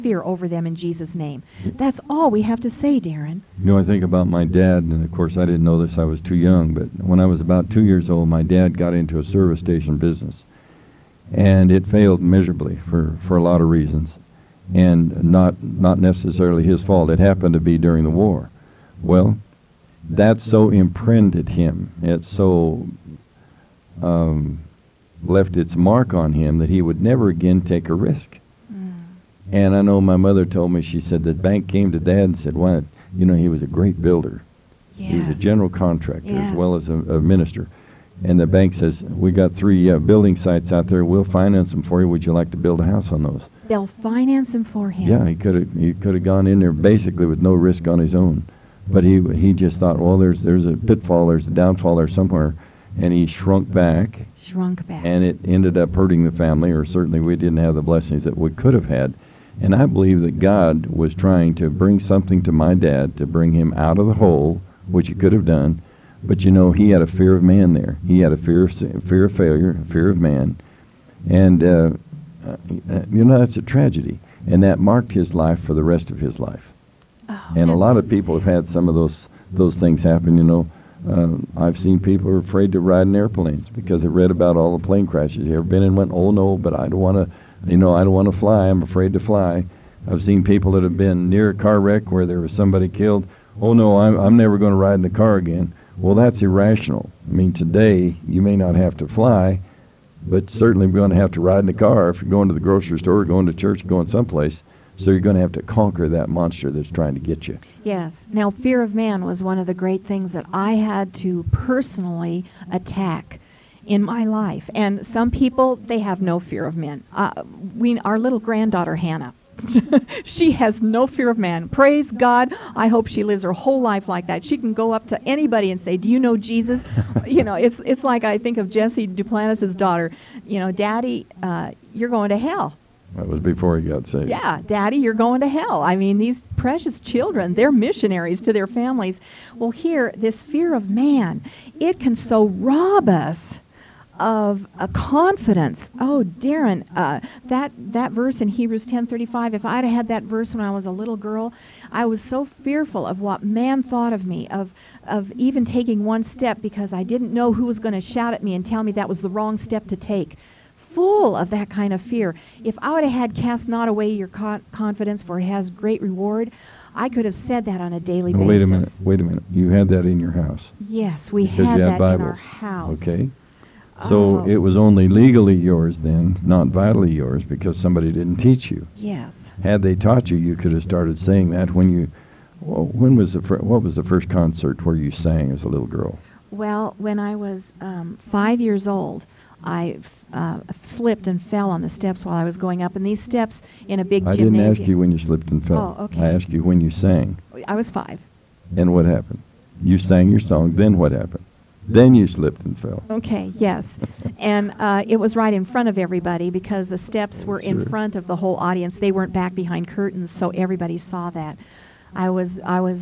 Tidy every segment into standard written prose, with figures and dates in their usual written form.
fear over them in Jesus' name. That's all we have to say, Darren. You know, I think about my dad, and of course I didn't know this, I was too young, but when I was about 2 years old, my dad got into a service station business. And it failed miserably for a lot of reasons, and not necessarily his fault. It happened to be during the war. Well, that so imprinted him. It so left its mark on him that he would never again take a risk. And I know my mother told me, she said the bank came to Dad and said, well, you know, he was a great builder. Yes. He was a general contractor Yes. as well as a minister. And the bank says, we got 3 building sites out there. We'll finance them for you. Would you like to build a house on those? They'll finance him for him. Yeah, he could have gone in there basically with no risk on his own. But he just thought, well, there's a pitfall, there's a downfall there somewhere. And he shrunk back. And it ended up hurting the family, or certainly we didn't have the blessings that we could have had. And I believe that God was trying to bring something to my dad to bring him out of the hole, which he could have done. But, you know, he had a fear of man there. He had a fear of failure, a fear of man. And, you know, that's a tragedy. And that marked his life for the rest of his life. Oh, and a lot of so people sad. have had some of those things happen, you know. I've seen people who are afraid to ride in airplanes because they read about all the plane crashes. You ever been and went, oh, no, but I don't want to. You know, I don't want to fly. I'm afraid to fly. I've seen people that have been near a car wreck where there was somebody killed. Oh, no, I'm never going to ride in the car again. Well, that's irrational. I mean, today, you may not have to fly, but certainly you're going to have to ride in the car if you're going to the grocery store, going to church, going someplace. So you're going to have to conquer that monster that's trying to get you. Yes. Now, fear of man was one of the great things that I had to personally attack in my life. And some people, they have no fear of men. Our little granddaughter, Hannah, she has no fear of man. Praise God. I hope she lives her whole life like that. She can go up to anybody and say, do you know Jesus? You know, it's like I think of Jesse Duplantis' daughter. You know, Daddy, you're going to hell. That was before he got saved. Yeah, Daddy, you're going to hell. I mean, these precious children, they're missionaries to their families. Well, here, this fear of man, it can so rob us of a confidence. Oh, Darren, that verse in Hebrews 10:35, if I'd had that verse when I was a little girl, I was so fearful of what man thought of me, of even taking one step, because I didn't know who was going to shout at me and tell me that was the wrong step to take. Full of that kind of fear. If I would have had cast not away your confidence, for it has great reward, I could have said that on a daily basis. Wait a minute. You had that in your house. Yes, we because had you that Bibles. in our house. Okay. So it was only legally yours then, not vitally yours, because somebody didn't teach you. Yes. Had they taught you, you could have started saying that when you. Well, what was the first concert where you sang as a little girl? Well, when I was 5 years old, I slipped and fell on the steps while I was going up, and these steps in a big gymnasium. I didn't ask you when you slipped and fell. Oh, okay. I asked you when you sang. I was 5. And what happened? You sang your song, then what happened? Then you slipped and fell. Okay, yes. And it was right in front of everybody because the steps were in front of the whole audience. They weren't back behind curtains, so everybody saw that. I was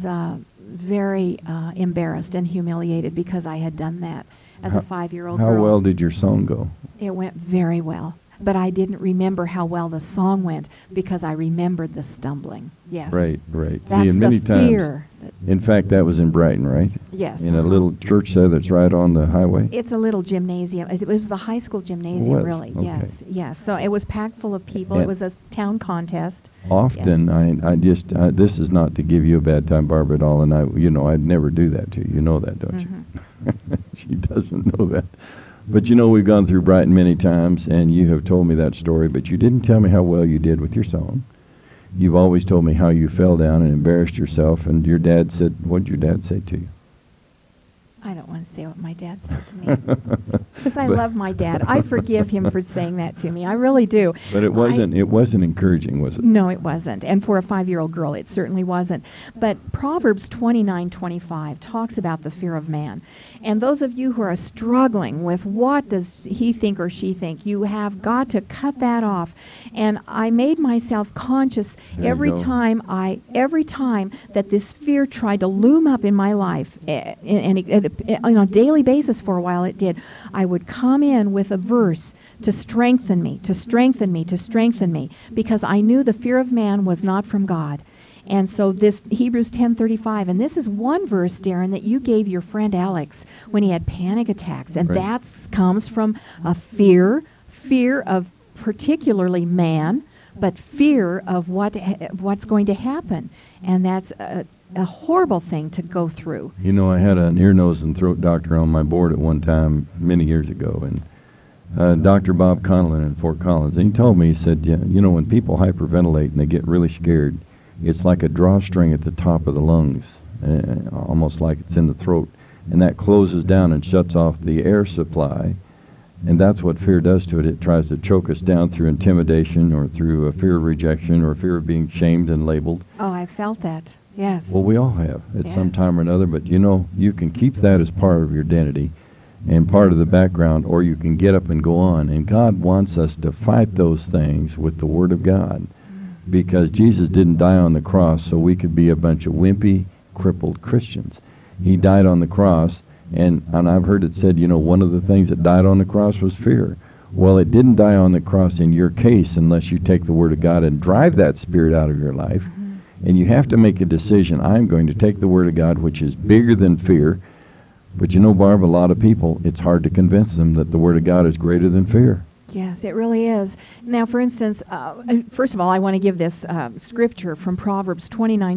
very embarrassed and humiliated because I had done that as a 5-year-old girl. How well did your song go? It went very well. But I didn't remember how well the song went because I remembered the stumbling. Yes. Right. That's See, and many the fear. In fact, that was in Brighton, right? Yes. In a little church there that's right on the highway? It's a little gymnasium. It was the high school gymnasium, It was? really. Okay. Yes. So it was packed full of people. And it was a town contest. Often, Yes. this is not to give you a bad time, Barbara, at all, and I'd never do that to you. You know that, don't you? She doesn't know that. But you know, we've gone through Brighton many times, and you have told me that story, but you didn't tell me how well you did with your song. You've always told me how you fell down and embarrassed yourself, and your dad said, what did your dad say to you? I don't want to say what my dad said to me. Because I love my dad. I forgive him for saying that to me. I really do. But it wasn't encouraging, was it? No, it wasn't. And for a 5-year-old girl, it certainly wasn't. But Proverbs 29:25 talks about the fear of man. And those of you who are struggling with what does he think or she think, you have got to cut that off. And I made myself conscious every time that this fear tried to loom up in my life, and on a daily basis for a while it did. I would come in with a verse to strengthen me, to strengthen me, to strengthen me, because I knew the fear of man was not from God. And so this Hebrews 10:35, and this is one verse, Darren, that you gave your friend Alex when he had panic attacks, and that comes from a fear of particularly man, but fear of what's going to happen, and that's a horrible thing to go through. You know, I had an ear, nose, and throat doctor on my board at one time many years ago, and Dr. Bob Conlon in Fort Collins, and he told me, he said, you know, when people hyperventilate and they get really scared, it's like a drawstring at the top of the lungs, almost like it's in the throat, and that closes down and shuts off the air supply, and that's what fear does to it. It tries to choke us down through intimidation or through a fear of rejection or fear of being shamed and labeled. Oh, I felt that, yes. Well, we all have at some time or another, but you know, you can keep that as part of your identity and part of the background, or you can get up and go on, and God wants us to fight those things with the Word of God. Because Jesus didn't die on the cross so we could be a bunch of wimpy, crippled Christians. He died on the cross, and I've heard it said, you know, one of the things that died on the cross was fear. Well, it didn't die on the cross in your case unless you take the Word of God and drive that spirit out of your life. And you have to make a decision. I'm going to take the Word of God, which is bigger than fear. But you know, Barb, a lot of people, it's hard to convince them that the Word of God is greater than fear. Yes, it really is. Now, for instance, first of all, I want to give this scripture from Proverbs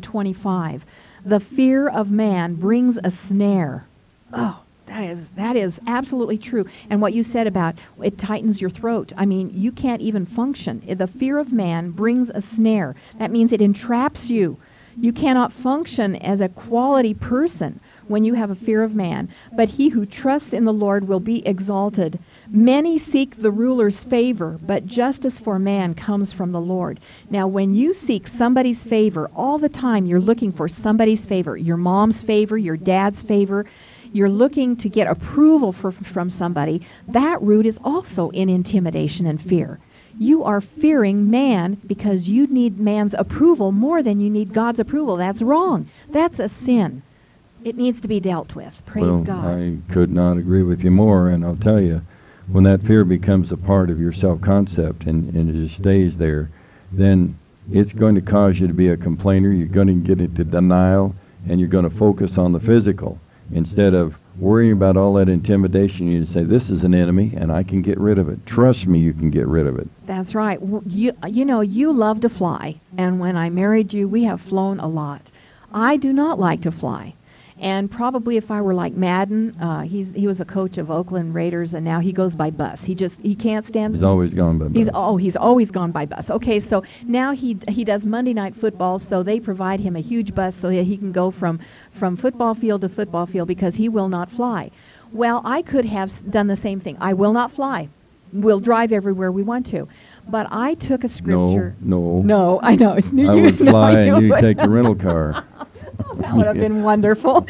29:25. The fear of man brings a snare. Oh, that is absolutely true. And what you said about it tightens your throat. I mean, you can't even function. The fear of man brings a snare. That means it entraps you. You cannot function as a quality person when you have a fear of man. But he who trusts in the Lord will be exalted. Many seek the ruler's favor, but justice for man comes from the Lord. Now, when you seek somebody's favor, all the time you're looking for somebody's favor, your mom's favor, your dad's favor. You're looking to get approval from somebody. That root is also in intimidation and fear. You are fearing man because you need man's approval more than you need God's approval. That's wrong. That's a sin. It needs to be dealt with. Praise God. I could not agree with you more, and I'll tell you, when that fear becomes a part of your self-concept and it just stays there, then it's going to cause you to be a complainer. You're going to get into denial, and you're going to focus on the physical. Instead of worrying about all that intimidation, you say, this is an enemy, and I can get rid of it. Trust me, you can get rid of it. That's right. You know, you love to fly, and when I married you, we have flown a lot. I do not like to fly. And probably if I were like Madden, he was a coach of Oakland Raiders, and now he goes by bus. He can't stand. He's always gone by bus. He's always gone by bus. Okay, so now he does Monday Night Football, so they provide him a huge bus so that he can go from football field to football field because he will not fly. Well, I could have done the same thing. I will not fly. We'll drive everywhere we want to. But I took a scripture. No, I know. I would fly and you'd take the rental car. That would have been wonderful.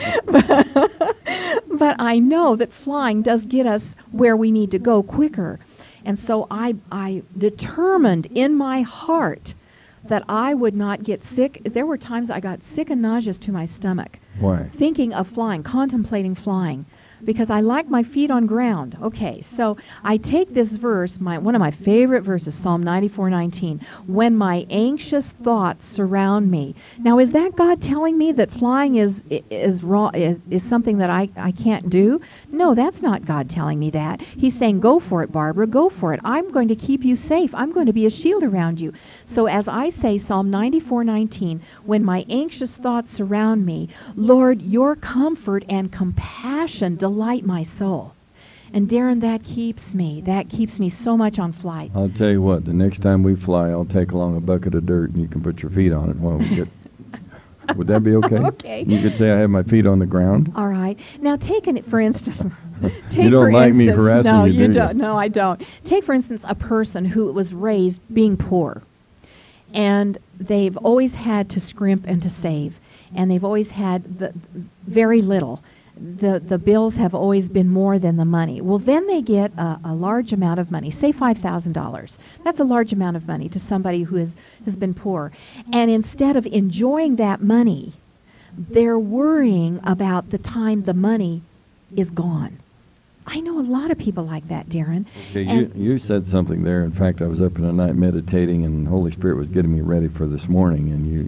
But I know that flying does get us where we need to go quicker. And so I determined in my heart that I would not get sick. There were times I got sick and nauseous to my stomach. Why? Thinking of flying, contemplating flying. Because I like my feet on ground. Okay, so I take this verse, one of my favorite verses, Psalm 94:19. When my anxious thoughts surround me. Now, is that God telling me that flying is wrong, is something that I can't do? No, that's not God telling me that. He's saying, go for it, Barbara, go for it. I'm going to keep you safe. I'm going to be a shield around you. So as I say, Psalm 94:19, when my anxious thoughts surround me, Lord, your comfort and compassion delight my soul. And Darren, that keeps me so much on flights. I'll tell you what, the next time we fly, I'll take along a bucket of dirt and you can put your feet on it while we get... Would that be okay? Okay. You could say I have my feet on the ground. All right. Now, taking it for instance... You don't like me harassing you, do you? Don't. No, I don't. Take, for instance, a person who was raised being poor. And they've always had to scrimp and to save. And they've always had very little. The bills have always been more than the money. Well, then they get a large amount of money, say $5,000. That's a large amount of money to somebody who has been poor. And instead of enjoying that money, they're worrying about the time the money is gone. I know a lot of people like that, Darren. Okay, And- you said something there. In fact, I was up in the night meditating, and the Holy Spirit was getting me ready for this morning, and